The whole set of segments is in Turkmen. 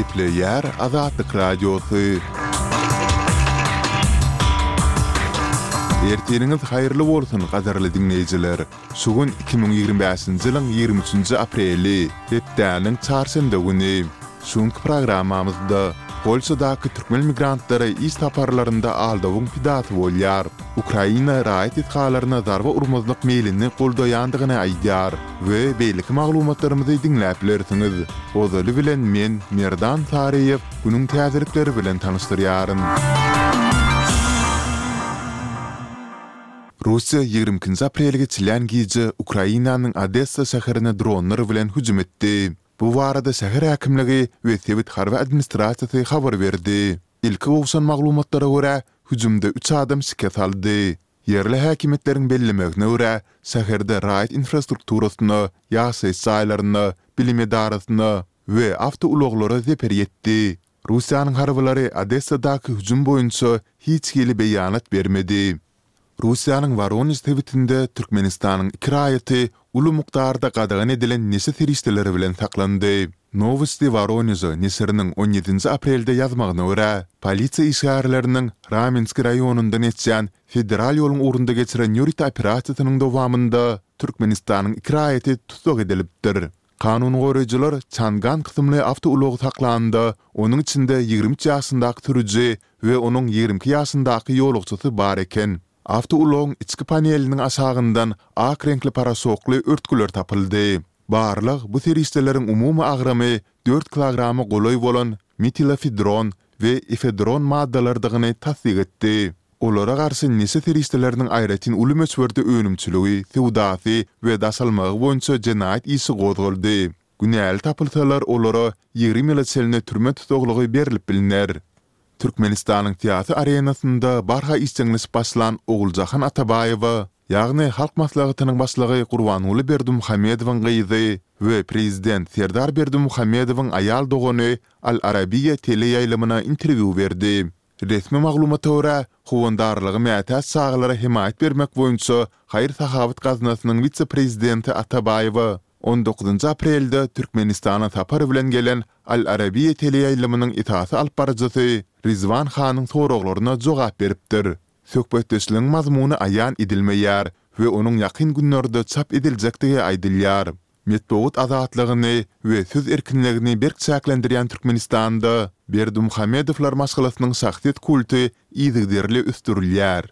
Gepleyer Azatlyk Radiosu. Erteniňiz haýyrly bolsun, gadarly dinleýijiler. Sugun 2025-nji ýylyň 23-nji apreli, hepdäniň çarşamba güni. Şuňky programmamyzda Polşadaky türkmen migrantlary iş taparlarynda aldawyň pidaty bolýar. Ukraina raýat etgalaryna darba urmazlyk meýlini goldaýandygyny aýdýar we beýlik maglumatlarymyzy dinläp bilersiňiz. Ozaly bilen men Merdan Tariýew günüň täzirikleri bilen tanystyryaryn. Russiya 20 aprelge çilen gije Ukrainanyň Odessa şäherine dronlar bilen hüjüm etdi. Bu barada şäher häkimligi we Sowet harby administrasiýasy habar berdi. Ilki bowsan maglumatlara görä hüjümde 3 adam şiket aldy. Yerli häkimetleriň bellemegine görä şäherde raýat infrastrukturasyny, ýaşaýyş saýlaryny, bilim edarasyny we awtouloglary zeper etdi. Russiýanyň harbylary Odessadaky hüjüm boýunça hiç hili beýanat bermedi. Russiýanyň Voronezh tewitinde Türkmenistanyň iki raýaty uly mukdarda gadagan edilen nesi teristleri bilen saklandy. Novosti Voronezh nesiriniň 17 aprelde ýazmagyna görä, polisiýa işgärleriniň Ramensk raýonundan geçen federal ýoluň urunda geçiren ýörit operasiýasynyň dowamında Türkmenistanyň iki raýaty tutuk edilipdir. Kanun goraýjylar Çangan kysymly awtoulogy saklandy. Onuň içinde 23 ýaşyndaky türüji we onuň 22 ýaşyndaky ýolugçysy bar eken. Awtoulogyň içki paneliniň aşagyndan ak renkli parasokly örtgüler tapyldy. Barlyk bu teristleriniň umumy agramy 4 kilogramy goloý bolan metilefedron we efedron maddalardygyny tasdik etdi. Olara garşy nesi teristleriniň aýratyn uly möçberde önümçiligi, sewdasy we daşalmagy boýunça jenaýat isi gozuldy. Günäli tapylsalar olara 20 ýyl çeline türme tutuklugy berilip bilinär. Türkmenistanyň teatr arenasynda barha işçiňlis başlan Oguljahan Atabaýew, ýagny halk maslahatynyň başlygy Gurbanuly Berdimuhammedowyň gyzy we prezident Serdar Berdimuhammedowyň aýal dogany Al Arabiya teleýaýlamyna interwiu berdi. Resmi maglumata görä, howandarlygy mätäç saglary himayet bermek boýunça Haýyr Sahabat gaznasynyň vitse-prezidenti Atabaýew 19 aprelde Türkmenistana tapar bilen gelen Al Arabiya teleýaýlamynyň itaat alyp barjysy Rizwan Hanyň soraglaryna jogap beripdir. Söhbetdeşligiň mazmuny aýan edilmeýär we onuň ýakyn günlerde çap ediljekdigi aýdylýar. Metbuat azatlygyny we söz erkinligini berkçäklendirýän Türkmenistanda Berdimuhammedowlar maşgalasynyň şahsiýet kulty ýygyderli üstürilýär.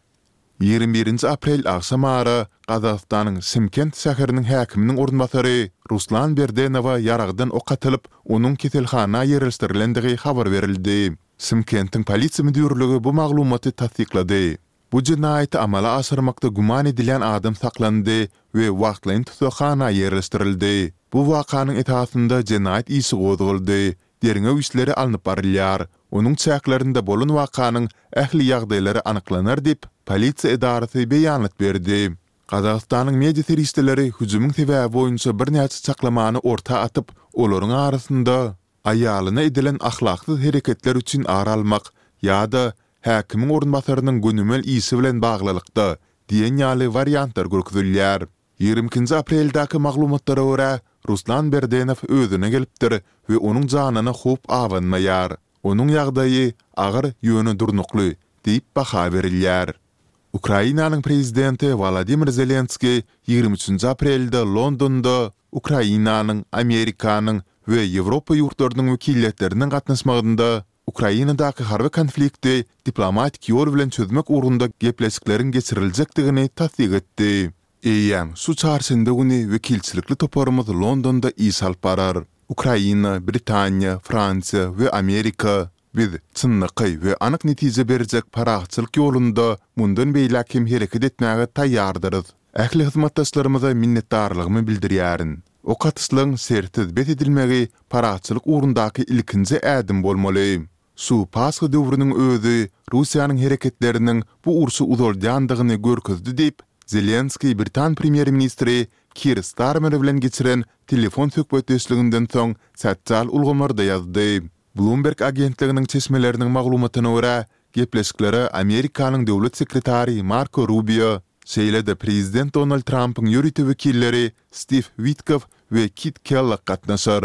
21 aprel akşamary Gazagstanyň Şymkent şäheriniň häkiminiň ornbasary Ruslan Berdenowa ýaragdan ok atylyp, onuň keselhana ýerleşdirilendigi habar berildi. Şymkentiň polisiýa müdürligi bu maglumaty tasdiklady. Bu jinaýaty amala aşyrmakda guman edilen adam saklandy we wagtlaryň tutukhana ýerleşdirildi. Bu wakanyň etasynda jinaýat isi gozuldy. Derňe işleri alınıp barylýar. Onuň çäklerinde bolan wakanyň ähli ýagdaýlary anyklanar dip polisiýa edarasy beýanat berdi. Gazagstanyň media teristleri hüjümüň sebäbi boýunça bir näçe çaklamany orta atyp, olaryň arasynda aýalyna edilen ahlaksyz hereketler üçin ara almak ýa-da häkimiň ornbasarynyň gönümel isi bilen baglylykda diýen ýaly variantlar görkezilýär. 20 apreldaky maglumatlara görä Ruslan Berdenow özüne gelipdir we onuň janyna hop awanmaýar. Onuň ýagdaýy agyr ýöne durnukly diýip baha berilýär. Ukrainanyň prezidenti Volodymyr Zelenski 23 aprelde Londonda Ukrainanyň, Amerikanyň we Ýewropa ýurtlarynyň wekilletleriniň gatnaşmagynda Ukrainadaky harby konflikti diplomatik ýol bilen çözmek ugrunda gepleşikleriň geçiriljekdigini tasdik etdi. Eýem, şu çarşamba güni wekilçilikli toparymyz Londonda iş alyp barar. Ukraina, Britaniýa, Fransiýa we Amerika biz çynnyky we anyk netije berjek paragçylyk ýolunda mundan beýle hereket etmäge taýýardyrys. Ähli hyzmatdaşlarymyza minnetdarlygymy bildirýärin. O katyslyň sertiz bet edilmegi paragçylyk ugrundaky ilkinji ädim bolmaly. Şu Pasga döwrüniň özü Russiýanyň hereketleriniň bu urşy uzalýandygyny görkezdi diýip Zelenski Britan premier ministri Keir Starmer bilen geçiren telefon söhbetdeşliginden soň sosial ulgamarda ýazdy. Bloomberg agentliginiň çeşmeleriniň maglumatyna görä, gepleşikleri Amerikanyň döwlet sekretary Marco Rubio, şeýle-de prezident Donald Trump'yň ýöriti wekilleri Steve Witkoff we Kit Kellogg gatnaşar.